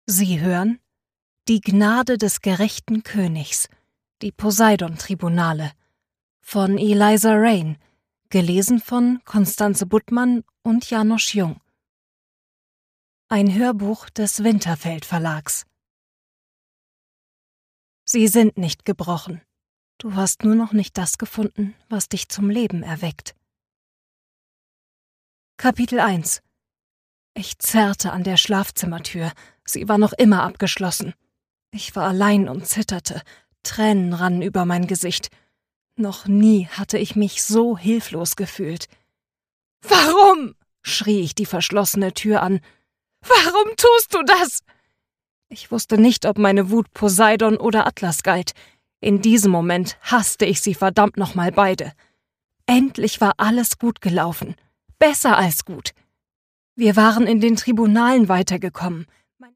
Sie hören Die Gnade des gerechten Königs, die Poseidon-Tribunale von Eliza Reign, gelesen von Constanze Buttmann und Janosch Jung. Ein Hörbuch des Winterfeld Verlags. Sie sind nicht gebrochen. Du hast nur noch nicht das gefunden, was dich zum Leben erweckt. Kapitel 1. Ich zerrte an der Schlafzimmertür. Sie war noch immer abgeschlossen. Ich war allein und zitterte. Tränen rannen über mein Gesicht. Noch nie hatte ich mich so hilflos gefühlt. »Warum?« schrie ich die verschlossene Tür an. »Warum tust du das?« Ich wusste nicht, ob meine Wut Poseidon oder Atlas galt. In diesem Moment hasste ich sie verdammt nochmal beide. Endlich war alles gut gelaufen. Besser als gut. Wir waren in den Tribunalen weitergekommen.